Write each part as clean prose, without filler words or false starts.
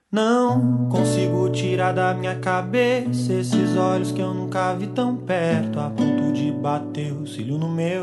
Não consigo tirar da minha cabeça esses olhos que eu nunca vi tão perto, a ponto de bater o cílio no meu.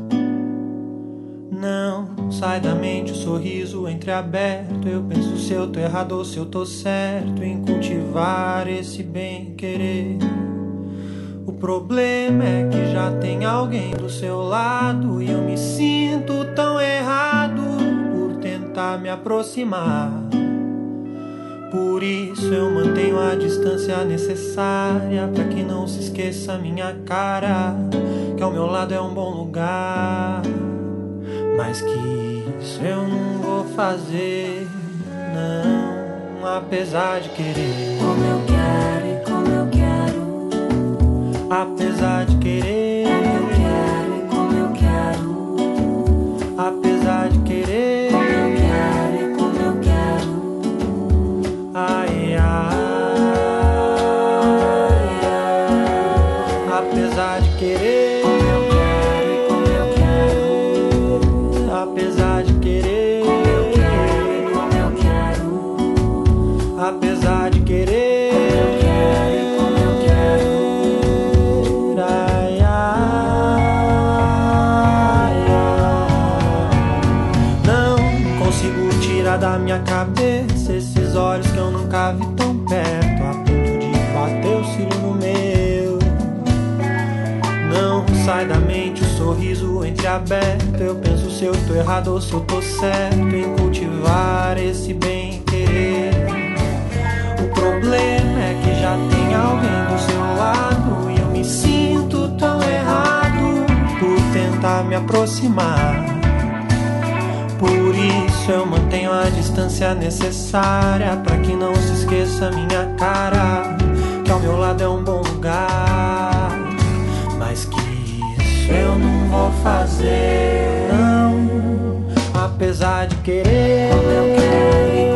Não sai da mente o sorriso entreaberto. Eu penso se eu tô errado ou se eu tô certo em cultivar esse bem-querer. O problema é que já tem alguém do seu lado e eu me sinto tão errado por tentar me aproximar. Por isso eu mantenho a distância necessária pra que não se esqueça minha cara, que ao meu lado é um bom lugar. Mas que isso eu não vou fazer, não, apesar de querer. Como eu quero e como eu quero, apesar de querer. como eu quero e como eu quero, Apesar de querer. como eu quero e como eu quero. Ai, ai, apesar de querer. Como eu quero e como eu quero, Apesar de querer. como eu quero e como eu quero. Apesar de querer. Como eu quero e como eu quero. Ai, ai, ai. Não consigo tirar da minha cabeça esses olhos que eu nunca vi tão perto, a ponto de bater o cílio no meu. Não sai da mente o sorriso entreaberto. Eu penso se eu tô errado ou se eu tô certo em cultivar esse bem-querer. O problema é que já tem alguém do seu lado e eu me sinto tão errado por tentar me aproximar. Por isso eu mantenho a distância necessária pra que não se esqueça minha cara, que ao meu lado é um bom lugar. Mas que isso eu não vou fazer, não, apesar de querer. Como eu quero e